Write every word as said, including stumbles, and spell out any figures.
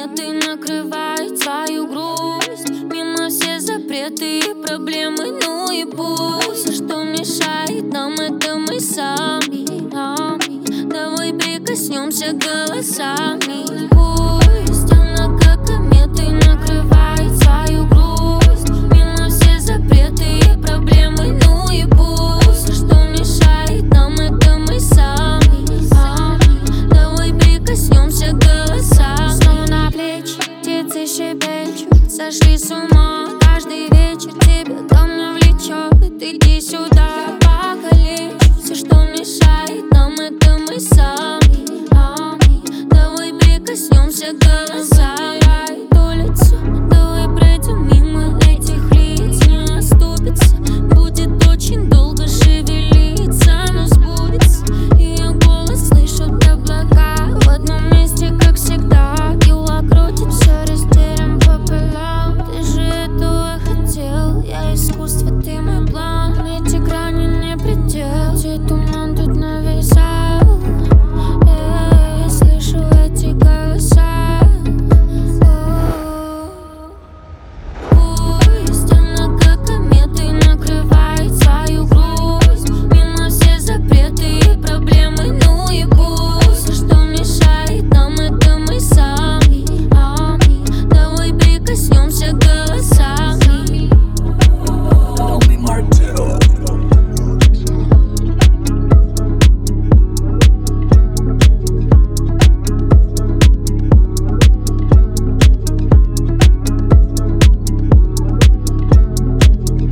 планеты накрывает свою грусть. Мимо все запреты и проблемы, ну и пусть. А что мешает нам, это мы сами. Давай прикоснемся голосами. Пусть